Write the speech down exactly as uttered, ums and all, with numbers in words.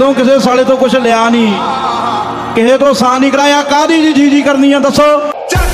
कदों किसी साले तो कुछ लिया नहीं, किसी तो सा नहीं कराया, कादी जी जी जी करनी है दसो।